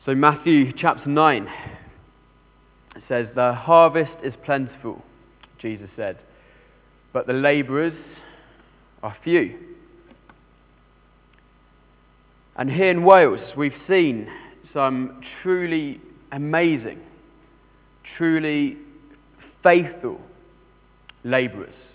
So Matthew chapter 9, it says, "The harvest is plentiful," Jesus said, "but the labourers are few." And here in Wales, we've seen some truly amazing, truly faithful labourers.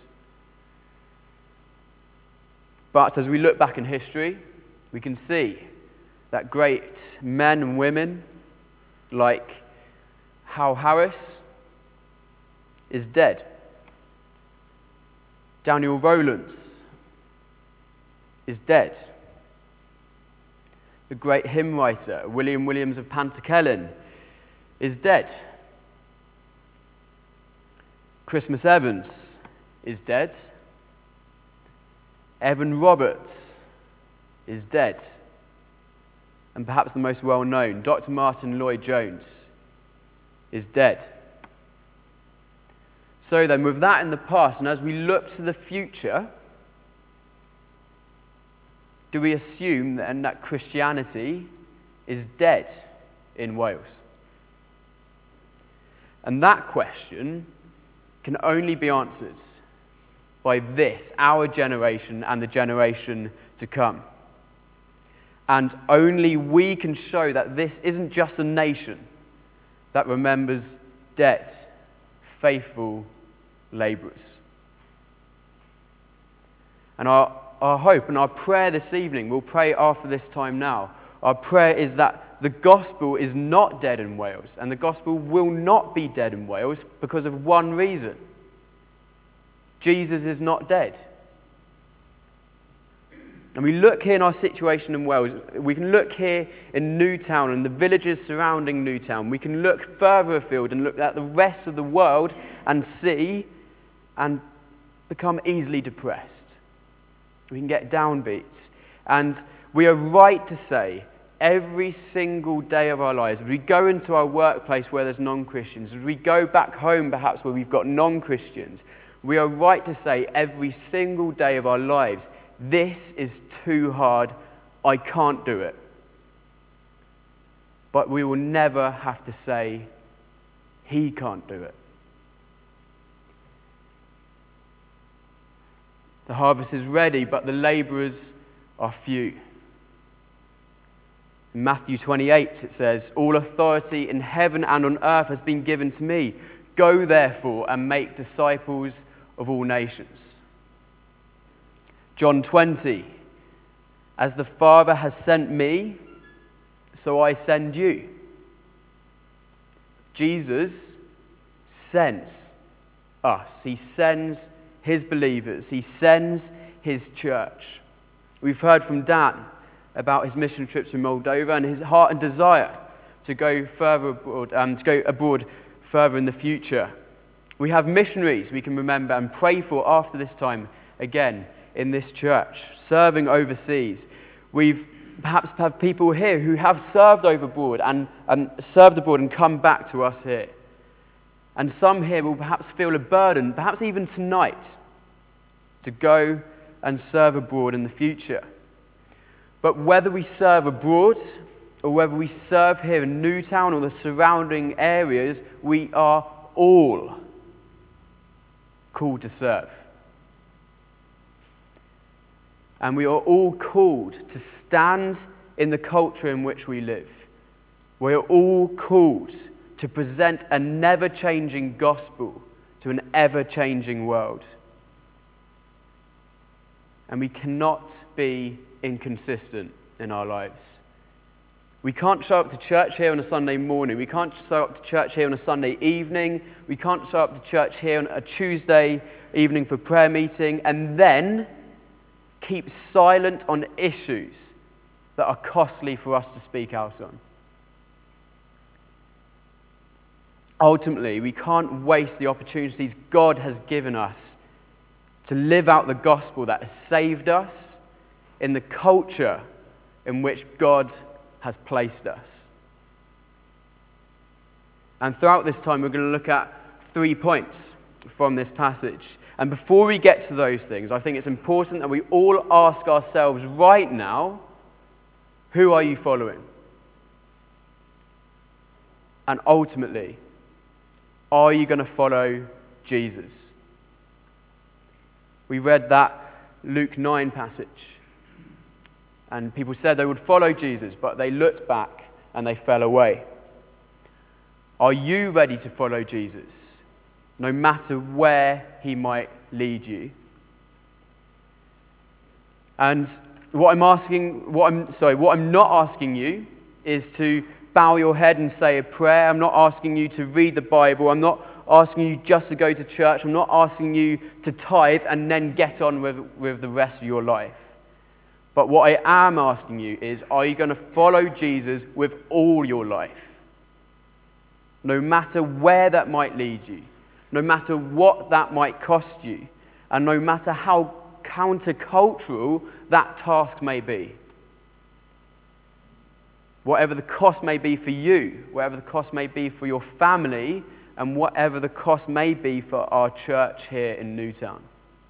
But as we look back in history, we can see that great men and women like Hal Harris is dead. Daniel Rowlands is dead. The great hymn writer William Williams of Pantycelyn is dead. Christmas Evans is dead. Evan Roberts is dead. And perhaps the most well-known, Dr. Martin Lloyd-Jones, is dead. So then, with that in the past, and as we look to the future, do we assume then that Christianity is dead in Wales? And that question can only be answered by this, our generation and the generation to come. And only we can show that this isn't just a nation that remembers dead, faithful labourers. And our hope and our prayer this evening, we'll pray after this time now, our prayer is that the gospel is not dead in Wales, and the gospel will not be dead in Wales because of one reason. Jesus is not dead. And we look here in our situation in Wales, we can look here in Newtown and the villages surrounding Newtown. We can look further afield and look at the rest of the world and see and become easily depressed. We can get downbeat. And we are right to say every single day of our lives, as we go into our workplace where there's non-Christians, as we go back home perhaps where we've got non-Christians, we are right to say every single day of our lives, this is too hard, I can't do it. But we will never have to say, he can't do it. The harvest is ready, but the labourers are few. In Matthew 28, it says, "All authority in heaven and on earth has been given to me. Go therefore and make disciples of all nations." John 20, "As the Father has sent me, so I send you." Jesus sends us. He sends his believers. He sends his church. We've heard from Dan about his mission trips in Moldova and his heart and desire to go further abroad, further in the future. We have missionaries we can remember and pray for after this time again in this church, serving overseas. We've perhaps have people here who have served abroad and come back to us here. And some here will perhaps feel a burden, perhaps even tonight, to go and serve abroad in the future. But whether we serve abroad or whether we serve here in Newtown or the surrounding areas, we are all called to serve. And we are all called to stand in the culture in which we live. We are all called to present a never-changing gospel to an ever-changing world. And we cannot be inconsistent in our lives. We can't show up to church here on a Sunday morning. We can't show up to church here on a Sunday evening. We can't show up to church here on a Tuesday evening for prayer meeting and then keep silent on issues that are costly for us to speak out on. Ultimately, we can't waste the opportunities God has given us to live out the gospel that has saved us in the culture in which God has placed us. And throughout this time, we're going to look at 3 points from this passage. And before we get to those things, I think it's important that we all ask ourselves right now, who are you following? And ultimately, are you going to follow Jesus? We read that Luke 9 passage. And people said they would follow Jesus, but they looked back and they fell away. Are you ready to follow Jesus, no matter where he might lead you? And what I'm not asking you is to bow your head and say a prayer. I'm not asking you to read the Bible. I'm not asking you just to go to church. I'm not asking you to tithe and then get on with the rest of your life. But what I am asking you is, are you going to follow Jesus with all your life? No matter where that might lead you, no matter what that might cost you, and no matter how countercultural that task may be. Whatever the cost may be for you, whatever the cost may be for your family, and whatever the cost may be for our church here in Newtown.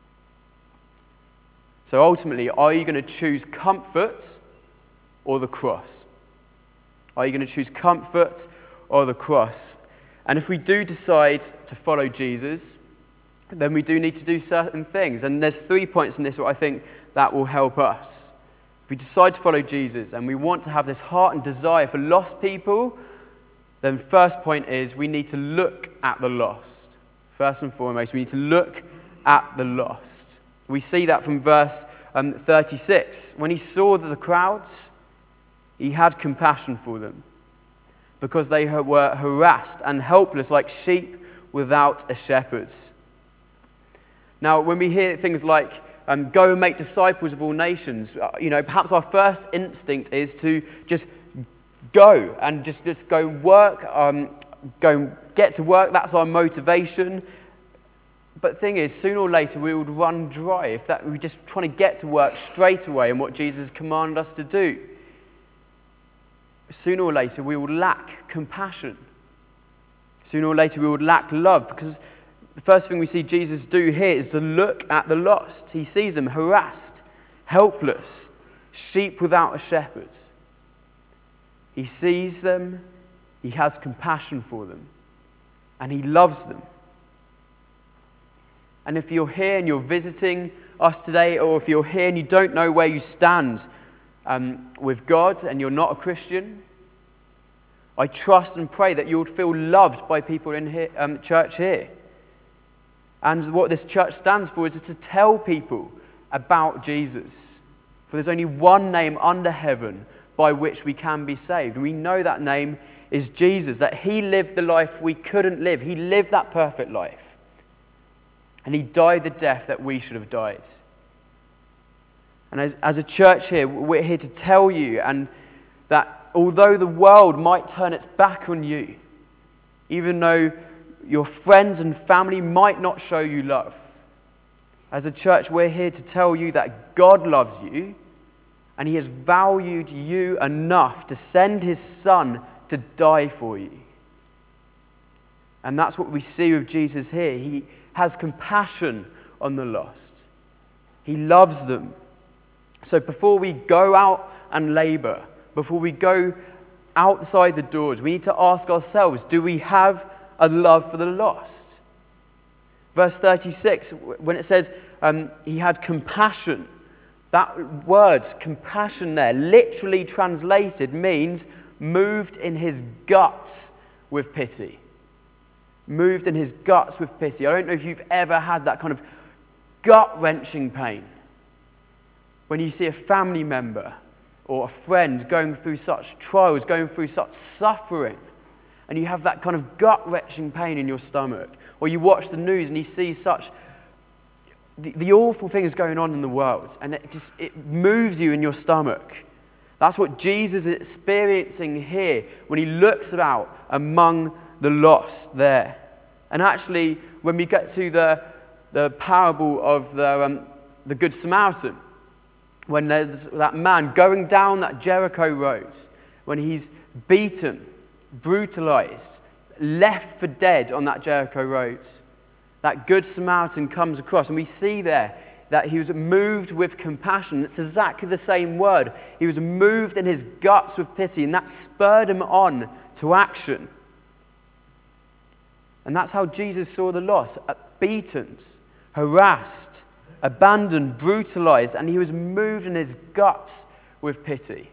So ultimately, are you going to choose comfort or the cross? Are you going to choose comfort or the cross? And if we do decide to follow Jesus, then we do need to do certain things. And there's 3 points in this where I think that will help us. If we decide to follow Jesus and we want to have this heart and desire for lost people, then first point is we need to look at the lost. First and foremost, we need to look at the lost. We see that from verse 36. When he saw the crowds, he had compassion for them, because they were harassed and helpless like sheep without a shepherd. Now, when we hear things like, go and make disciples of all nations, perhaps our first instinct is to just go and just go work, go and get to work. That's our motivation. But the thing is, sooner or later, we would run dry if we're just trying to get to work straight away and what Jesus commanded us to do. Sooner or later, we will lack compassion. Sooner or later, we would lack love, because the first thing we see Jesus do here is to look at the lost. He sees them harassed, helpless, sheep without a shepherd. He sees them, he has compassion for them, and he loves them. And if you're here and you're visiting us today, or if you're here and you don't know where you stand with God and you're not a Christian, I trust and pray that you would feel loved by people in here, church here. And what this church stands for is to tell people about Jesus. For there's only one name under heaven by which we can be saved. And we know that name is Jesus, that he lived the life we couldn't live. He lived that perfect life. And he died the death that we should have died. And as a church here, we're here to tell you and that although the world might turn its back on you, even though your friends and family might not show you love, as a church, we're here to tell you that God loves you and he has valued you enough to send his Son to die for you. And that's what we see with Jesus here. He has compassion on the lost. He loves them. So before we go out and labor, before we go outside the doors, we need to ask ourselves, do we have a love for the lost? Verse 36, when it says he had compassion, that word, compassion there, literally translated means moved in his guts with pity. Moved in his guts with pity. I don't know if you've ever had that kind of gut-wrenching pain when you see a family member or a friend going through such trials, going through such suffering, and you have that kind of gut-wrenching pain in your stomach. Or you watch the news and you see such the awful things going on in the world, and it moves you in your stomach. That's what Jesus is experiencing here when he looks about among the lost there. And actually, when we get to the parable of the Good Samaritan, when there's that man going down that Jericho road, when he's beaten, brutalized, left for dead on that Jericho road, that Good Samaritan comes across, and we see there that he was moved with compassion. It's exactly the same word. He was moved in his guts with pity, and that spurred him on to action. And that's how Jesus saw the lost, beaten, harassed, abandoned, brutalized, and he was moved in his guts with pity.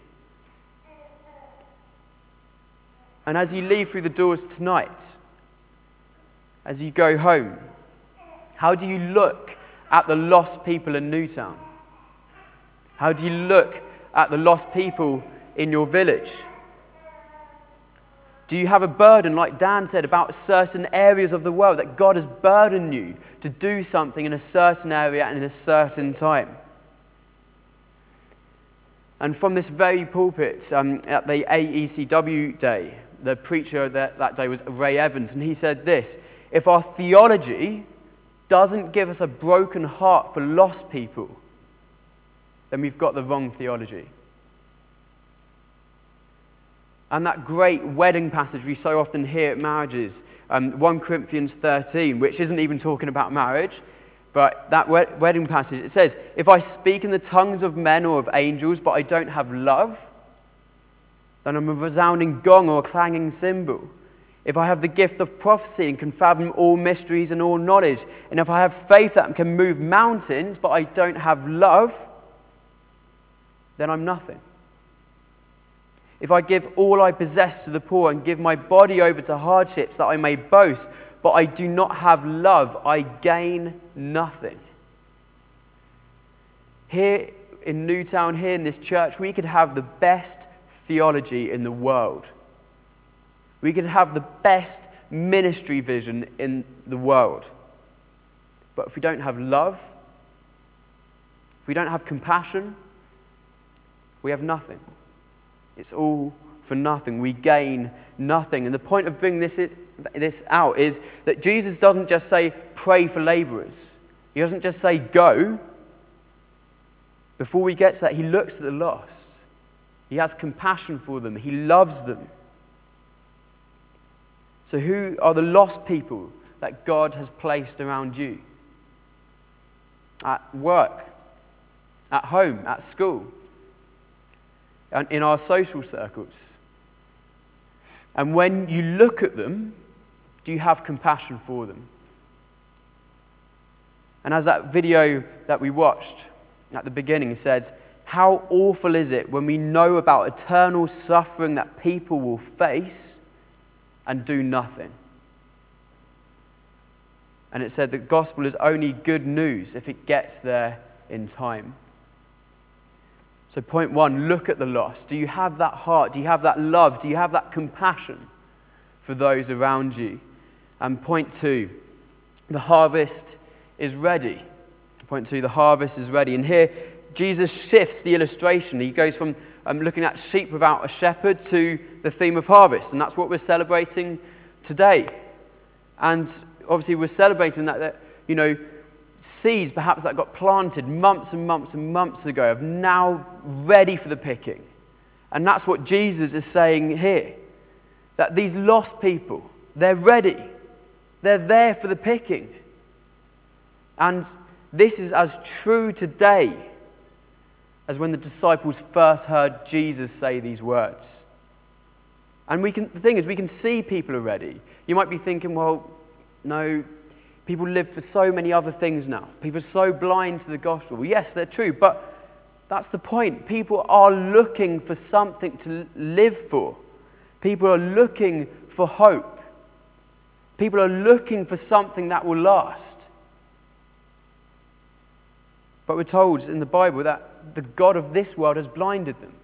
And as you leave through the doors tonight, as you go home, how do you look at the lost people in Newtown? How do you look at the lost people in your village? Do you have a burden, like Dan said, about certain areas of the world, that God has burdened you to do something in a certain area and in a certain time? And from this very pulpit, at the AECW day, the preacher that day was Ray Evans, and he said this: if our theology doesn't give us a broken heart for lost people, then we've got the wrong theology. And that great wedding passage we so often hear at marriages, 1 Corinthians 13, which isn't even talking about marriage, but that wedding passage, it says, if I speak in the tongues of men or of angels, but I don't have love, then I'm a resounding gong or a clanging cymbal. If I have the gift of prophecy and can fathom all mysteries and all knowledge, and if I have faith that can move mountains, but I don't have love, then I'm nothing. If I give all I possess to the poor and give my body over to hardships that I may boast, but I do not have love, I gain nothing. Here in Newtown, here in this church, we could have the best theology in the world. We could have the best ministry vision in the world. But if we don't have love, if we don't have compassion, we have nothing. It's all for nothing. We gain nothing. And the point of bringing this out is that Jesus doesn't just say, pray for laborers. He doesn't just say, go. Before we get to that, he looks at the lost. He has compassion for them. He loves them. So who are the lost people that God has placed around you? At work, at home, at school, and in our social circles. And when you look at them, do you have compassion for them? And as that video that we watched at the beginning said, how awful is it when we know about eternal suffering that people will face and do nothing? And it said the gospel is only good news if it gets there in time. So point one, look at the lost. Do you have that heart? Do you have that love? Do you have that compassion for those around you? And point two, the harvest is ready. Point two, the harvest is ready. And here, Jesus shifts the illustration. He goes from looking at sheep without a shepherd to the theme of harvest. And that's what we're celebrating today. And obviously we're celebrating that seeds perhaps that got planted months and months and months ago are now ready for the picking. And that's what Jesus is saying here. That these lost people, they're ready. They're there for the picking. And this is as true today as when the disciples first heard Jesus say these words. And the thing is, we can see people are ready. You might be thinking, well, no, people live for so many other things now. People are so blind to the gospel. Well, yes, they're true, but that's the point. People are looking for something to live for. People are looking for hope. People are looking for something that will last. But we're told in the Bible that the God of this world has blinded them.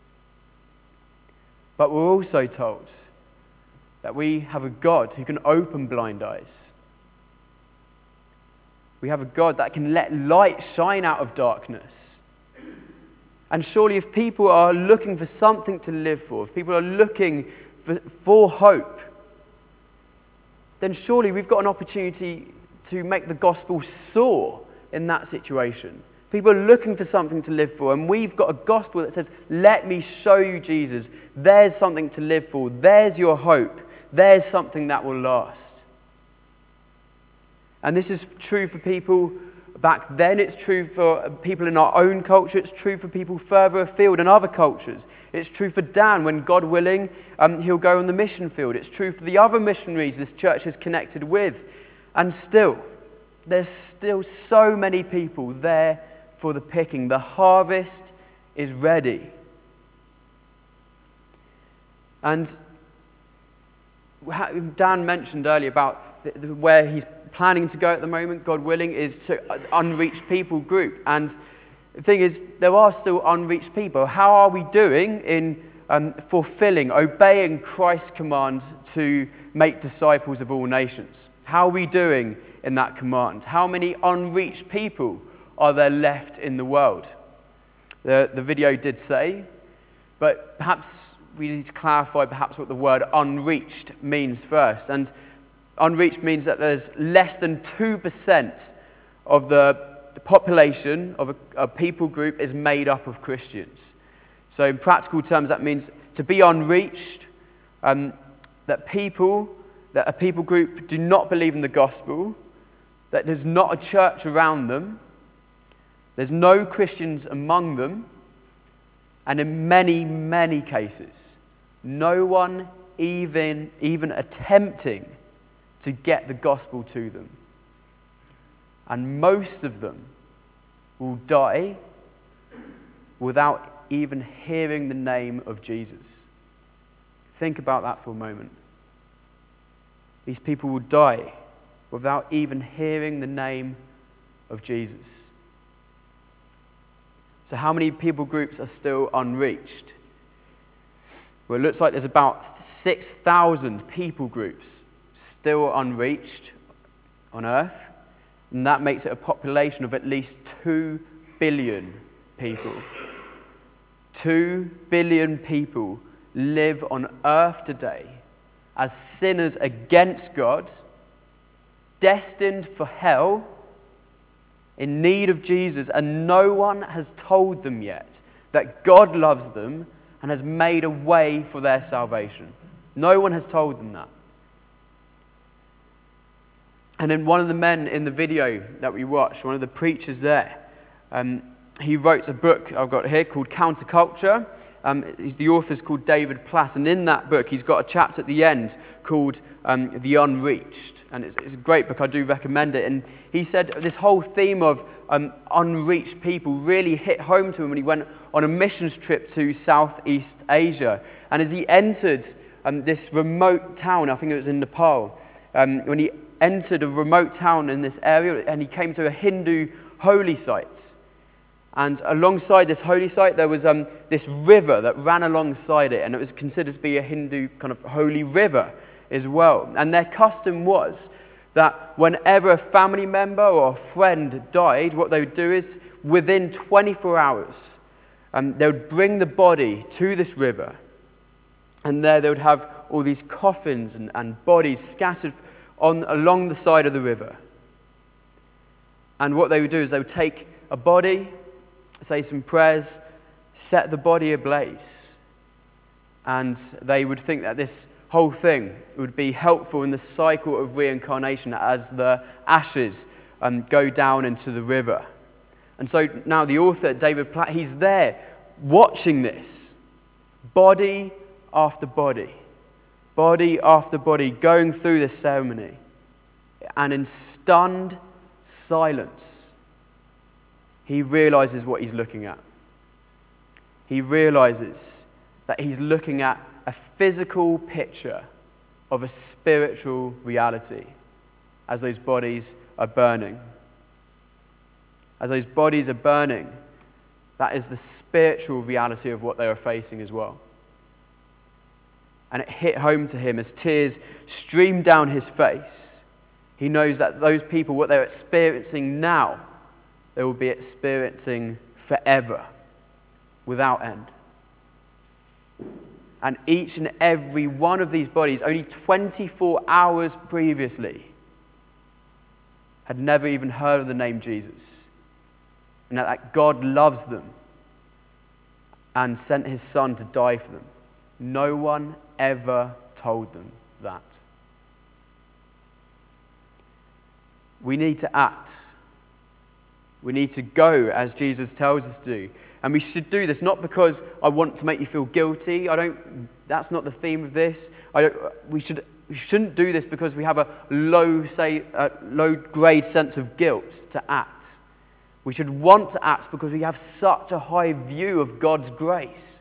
But we're also told that we have a God who can open blind eyes. We have a God that can let light shine out of darkness. And surely if people are looking for something to live for, if people are looking for hope, then surely we've got an opportunity to make the gospel soar in that situation. People are looking for something to live for, and we've got a gospel that says, let me show you Jesus. There's something to live for. There's your hope. There's something that will last. And this is true for people back then. It's true for people in our own culture. It's true for people further afield in other cultures. It's true for Dan when, God willing, he'll go on the mission field. It's true for the other missionaries this church is connected with. And still, there's still so many people there for the picking. The harvest is ready. And Dan mentioned earlier about where he's planning to go at the moment, God willing, is to unreached people group. And the thing is, there are still unreached people. How are we doing in fulfilling, obeying Christ's command to make disciples of all nations? How are we doing in that command? How many unreached people are there left in the world? The video did say, but perhaps we need to clarify perhaps what the word unreached means first. And unreached means that there's less than 2% of the population of a people group is made up of Christians. So in practical terms, that means to be unreached, that a people group do not believe in the gospel, that there's not a church around them, there's no Christians among them, and in many, many cases, no one even attempting to get the gospel to them. And most of them will die without even hearing the name of Jesus. Think about that for a moment. These people will die without even hearing the name of Jesus. So how many people groups are still unreached? Well, it looks like there's about 6,000 people groups still unreached on earth, and that makes it a population of at least 2 billion people. 2 billion people live on earth today as sinners against God, destined for hell, in need of Jesus, and no one has told them yet that God loves them and has made a way for their salvation. No one has told them that. And then one of the men in the video that we watched, one of the preachers there, he wrote a book I've got here called Counterculture. The author's called David Platt, and in that book he's got a chapter at the end called The Unreached, and it's a great book. I do recommend it. And he said this whole theme of unreached people really hit home to him when he went on a missions trip to Southeast Asia. And as he entered this remote town, I think it was in Nepal, when he entered a remote town in this area, and he came to a Hindu holy site. And alongside this holy site, there was this river that ran alongside it, and it was considered to be a Hindu kind of holy river as well. And their custom was that whenever a family member or a friend died, what they would do is, within 24 hours, they would bring the body to this river, and there they would have all these coffins and bodies scattered along the side of the river. And what they would do is they would take a body, say some prayers, set the body ablaze. And they would think that this whole thing would be helpful in the cycle of reincarnation as the ashes go down into the river. And so now the author, David Platt, he's there watching this, body after body after body, going through this ceremony. And in stunned silence, he realizes what he's looking at. He realizes that he's looking at a physical picture of a spiritual reality as those bodies are burning. As those bodies are burning, that is the spiritual reality of what they are facing as well. And it hit home to him as tears streamed down his face. He knows that those people, what they're experiencing now, they will be experiencing forever, without end. And each and every one of these bodies, only 24 hours previously, had never even heard of the name Jesus. And that God loves them and sent his Son to die for them. No one ever told them that. We need to act. We need to go as Jesus tells us to do. And we should do this not because I want to make you feel guilty. That's not the theme of this. We shouldn't do this because we have a low-grade sense of guilt to act. We should want to act because we have such a high view of God's grace.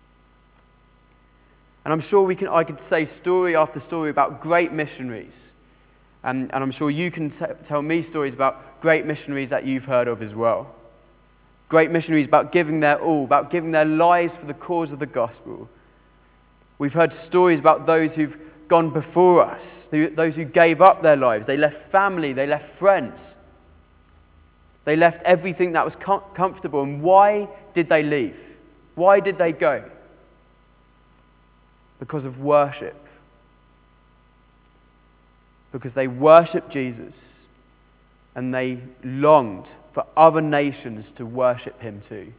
And I'm sure I could say story after story about great missionaries. And I'm sure you can tell me stories about great missionaries that you've heard of as well. Great missionaries about giving their all, about giving their lives for the cause of the gospel. We've heard stories about those who've gone before us, those who gave up their lives. They left family, they left friends. They left everything that was comfortable. And why did they leave? Why did they go? Because of worship. Because they worshipped Jesus and they longed for other nations to worship him too.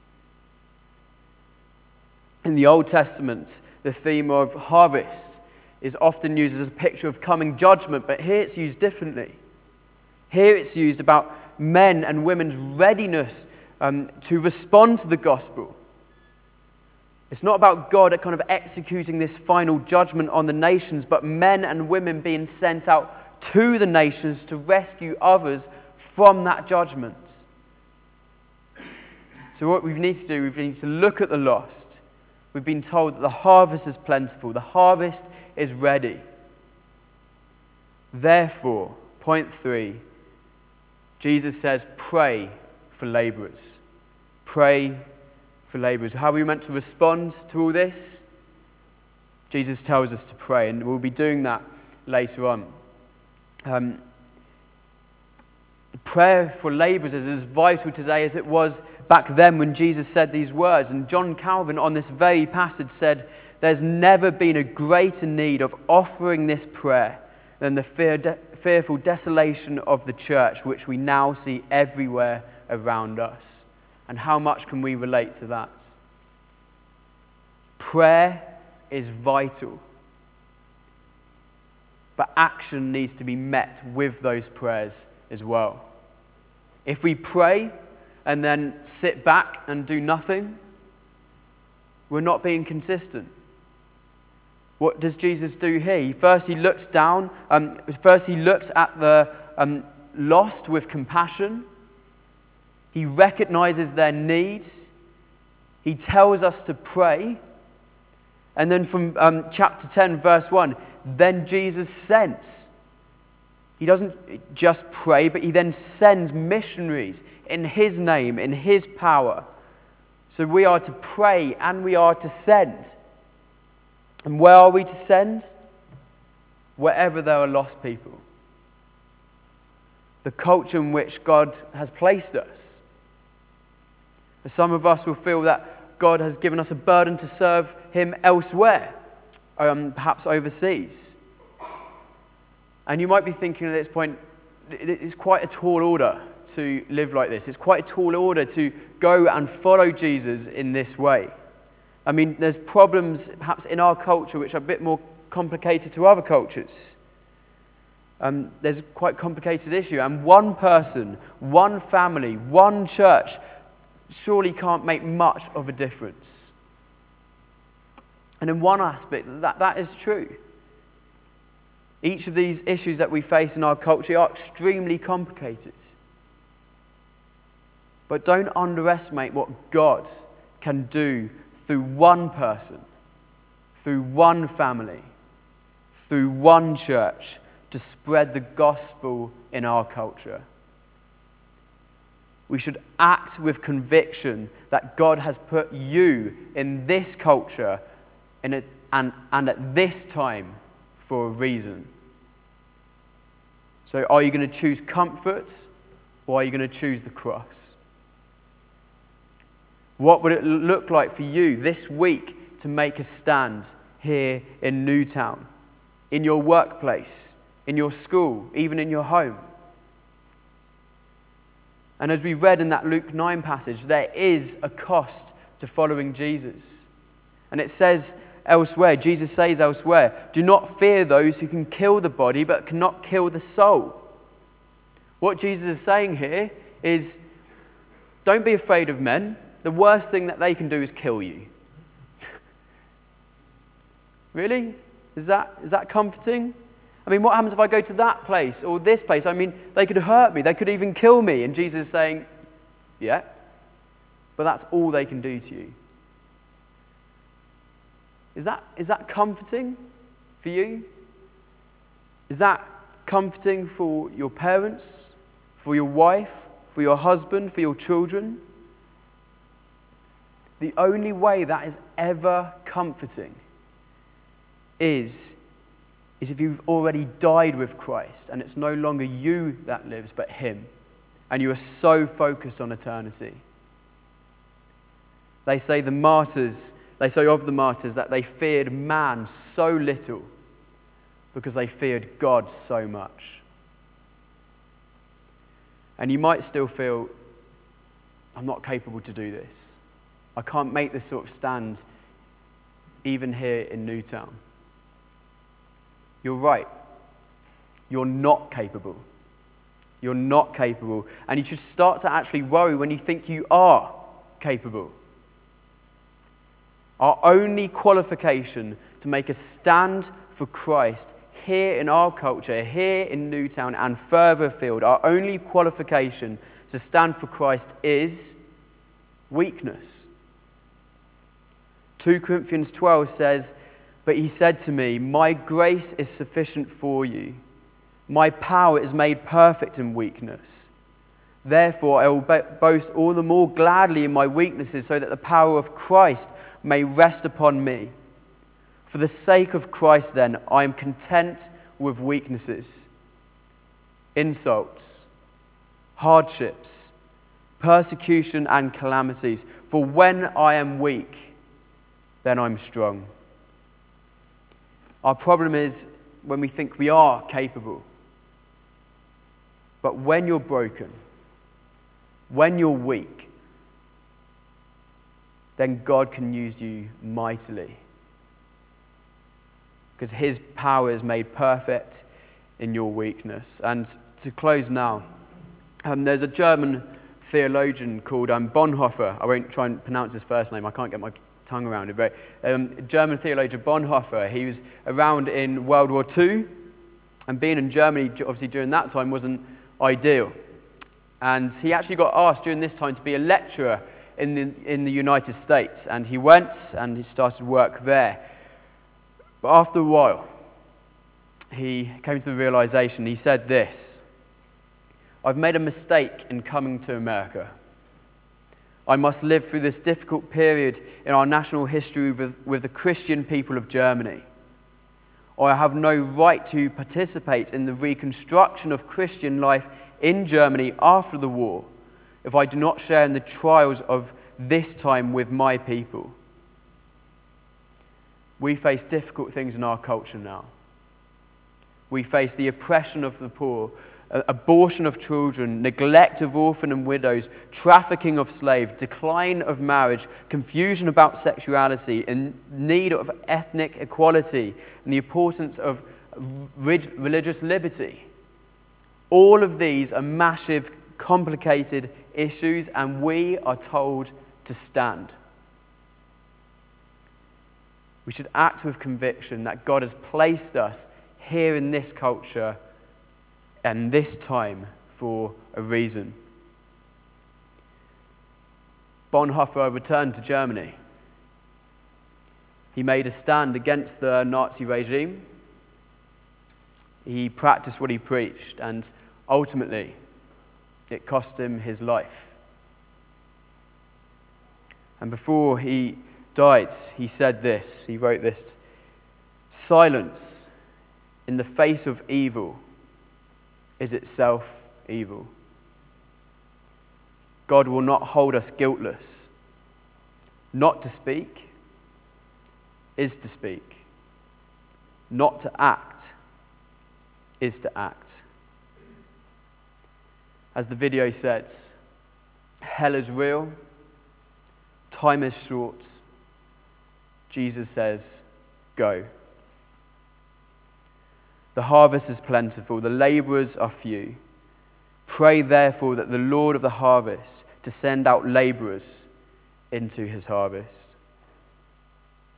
In the Old Testament, the theme of harvest is often used as a picture of coming judgment, but here it's used differently. Here it's used about men and women's readiness to respond to the gospel. It's not about God kind of executing this final judgment on the nations, but men and women being sent out to the nations to rescue others from that judgment. So what we need to do, we need to look at the lost. We've been told that the harvest is plentiful, the harvest is ready. Therefore, point 3, Jesus says, pray for laborers. Pray for laborers. How are we meant to respond to all this? Jesus tells us to pray, and we'll be doing that later on. Prayer for laborers is as vital today as it was back then when Jesus said these words. And John Calvin on this very passage said, there's never been a greater need of offering this prayer than the fearful desolation of the church, which we now see everywhere around us. And how much can we relate to that? Prayer is vital. But action needs to be met with those prayers as well. If we pray and then sit back and do nothing, we're not being consistent. What does Jesus do here? First he looks at the lost with compassion. He recognizes their needs. He tells us to pray. And then from chapter 10, verse 1, then Jesus sends. He doesn't just pray, but he then sends missionaries in his name, in his power. So we are to pray and we are to send. And where are we to send? Wherever there are lost people. The culture in which God has placed us. Some of us will feel that God has given us a burden to serve him elsewhere, perhaps overseas. And you might be thinking at this point, it's quite a tall order to live like this. It's quite a tall order to go and follow Jesus in this way. I mean, there's problems perhaps in our culture which are a bit more complicated to other cultures. There's a quite complicated issue. And one person, one family, one church surely can't make much of a difference. And in one aspect, that is true. Each of these issues that we face in our culture are extremely complicated. But don't underestimate what God can do through one person, through one family, through one church to spread the gospel in our culture. We should act with conviction that God has put you in this culture and at this time for a reason. So are you going to choose comfort or are you going to choose the cross? What would it look like for you this week to make a stand here in Newtown, in your workplace, in your school, even in your home? And as we read in that Luke 9 passage, there is a cost to following Jesus. And it says elsewhere, Jesus says elsewhere, do not fear those who can kill the body but cannot kill the soul. What Jesus is saying here is, don't be afraid of men. the worst thing that they can do is kill you. Really? Is that comforting? I mean, what happens if I go to that place or this place? I mean, they could hurt me. They could even kill me. And Jesus is saying, yeah, but that's all they can do to you. Is that comforting for you? Is that comforting for your parents, for your wife, for your husband, for your children? The only way that is ever comforting is if you've already died with Christ and it's no longer you that lives but him, and you are so focused on eternity. They say of the martyrs that they feared man so little because they feared God so much. And you might still feel, I'm not capable to do this. I can't make this sort of stand even here in Newtown. You're right. You're not capable. You're not capable. And you should start to actually worry when you think you are capable. Our only qualification to make a stand for Christ here in our culture, here in Newtown and further afield, our only qualification to stand for Christ is weakness. 2 Corinthians 12 says, "But he said to me, my grace is sufficient for you. My power is made perfect in weakness. Therefore I will boast all the more gladly in my weaknesses, so that the power of Christ may rest upon me. For the sake of Christ, then, I am content with weaknesses, insults, hardships, persecution and calamities. For when I am weak, then I'm strong." Our problem is when we think we are capable. But when you're broken, when you're weak, then God can use you mightily. Because his power is made perfect in your weakness. And to close now, there's a German theologian called Bonhoeffer. I won't try and pronounce his first name. I can't get my tongue around it. But German theologian Bonhoeffer, he was around in World War II. And being in Germany, obviously during that time, wasn't ideal. And he actually got asked during this time to be a lecturer in the United States. And he went and he started work there. But after a while, he came to the realization, he said this: "I've made a mistake in coming to America. I must live through this difficult period in our national history with the Christian people of Germany. I have no right to participate in the reconstruction of Christian life in Germany after the war if I do not share in the trials of this time with my people." We face difficult things in our culture now. We face the oppression of the poor, abortion of children, neglect of orphan and widows, trafficking of slaves, decline of marriage, confusion about sexuality, and need of ethnic equality, and the importance of religious liberty. All of these are massive, complicated issues, and we are told to stand. We should act with conviction that God has placed us here in this culture and this time for a reason. Bonhoeffer returned to Germany. He made a stand against the Nazi regime. He practiced what he preached, and ultimately, it cost him his life. And before he died, he said this, he wrote this: "Silence in the face of evil is itself evil. God will not hold us guiltless. Not to speak is to speak. Not to act is to act." As the video says, hell is real, time is short. Jesus says, go. The harvest is plentiful, the laborers are few. Pray therefore that the Lord of the harvest to send out laborers into his harvest.